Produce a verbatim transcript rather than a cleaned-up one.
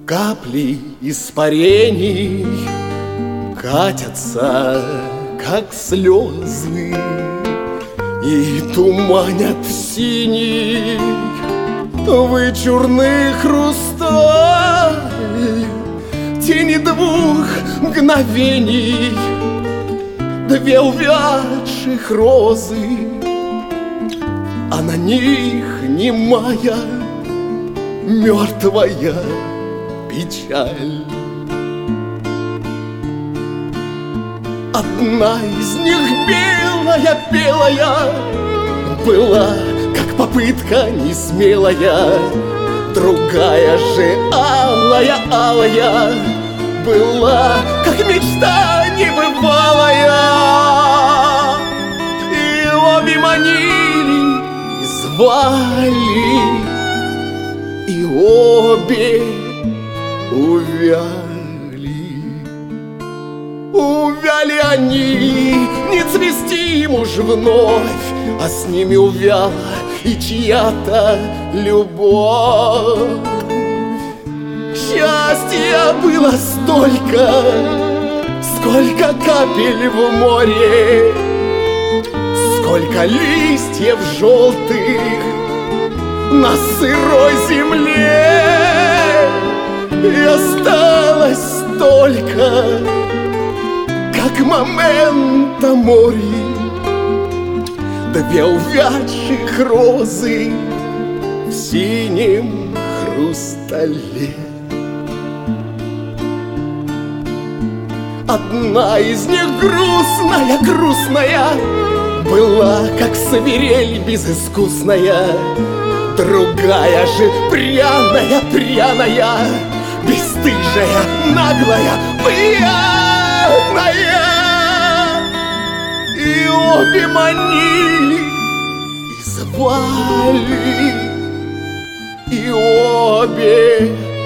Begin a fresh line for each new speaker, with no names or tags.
Капли испарений катятся, как слезы, и туманят в синий вычурный хрусталь. Тени двух мгновений, две увядших розы, а на них немая мертвая печаль. Одна из них белая-белая была, как попытка несмелая, другая же алая-алая была, как мечта небывалая. И обе манили и звали, и обе увяли. Увяли они, не цвести им уж вновь, а с ними увяла и чья-то любовь. Счастья было столько, сколько капель в море, сколько листьев желтых на сырой земле, и осталось только, как момента мори, две увядших розы в синем хрустале. Одна из них грустная, грустная была, как свирель безыскусная, другая же пряная, пряная, бесстыжая, наглая, пьяная. И обе манили и звали, и обе